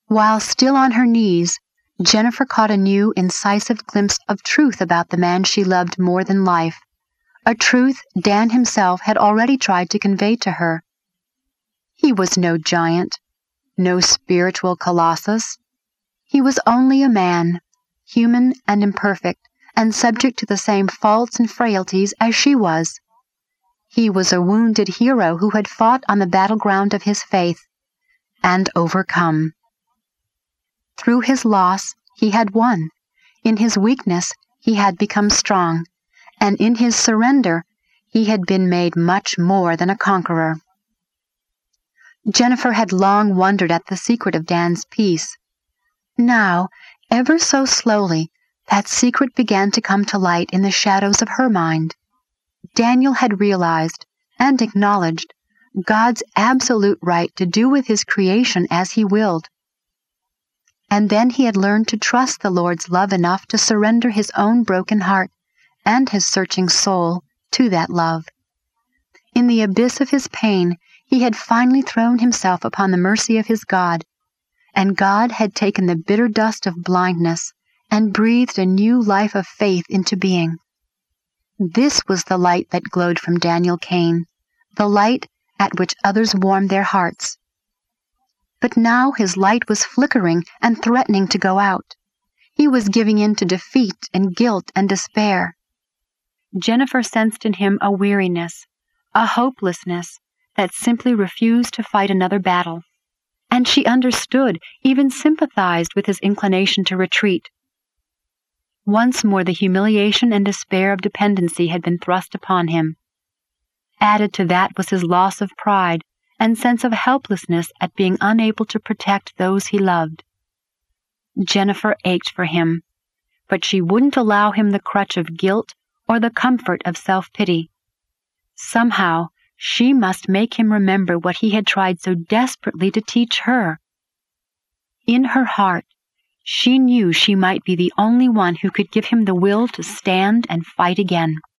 While still on her knees, Jennifer caught a new, incisive glimpse of truth about the man she loved more than life, a truth Dan himself had already tried to convey to her. He was no giant, no spiritual colossus. He was only a man, human and imperfect, and subject to the same faults and frailties as she was. He was a wounded hero who had fought on the battleground of his faith and overcome. Through his loss, he had won. In his weakness, he had become strong, and in his surrender, he had been made much more than a conqueror. Jennifer had long wondered at the secret of Dan's peace. Now, ever so slowly, that secret began to come to light in the shadows of her mind. Daniel had realized and acknowledged God's absolute right to do with his creation as he willed. And then he had learned to trust the Lord's love enough to surrender his own broken heart and his searching soul to that love. In the abyss of his pain, he had finally thrown himself upon the mercy of his God, and God had taken the bitter dust of blindness and breathed a new life of faith into being. This was the light that glowed from Daniel Kane, the light at which others warmed their hearts. But now his light was flickering and threatening to go out. He was giving in to defeat and guilt and despair. Jennifer sensed in him a weariness, a hopelessness that simply refused to fight another battle. And she understood, even sympathized with his inclination to retreat. Once more the humiliation and despair of dependency had been thrust upon him. Added to that was his loss of pride and sense of helplessness at being unable to protect those he loved. Jennifer ached for him, but she wouldn't allow him the crutch of guilt or the comfort of self-pity. Somehow, she must make him remember what he had tried so desperately to teach her. In her heart, she knew she might be the only one who could give him the will to stand and fight again.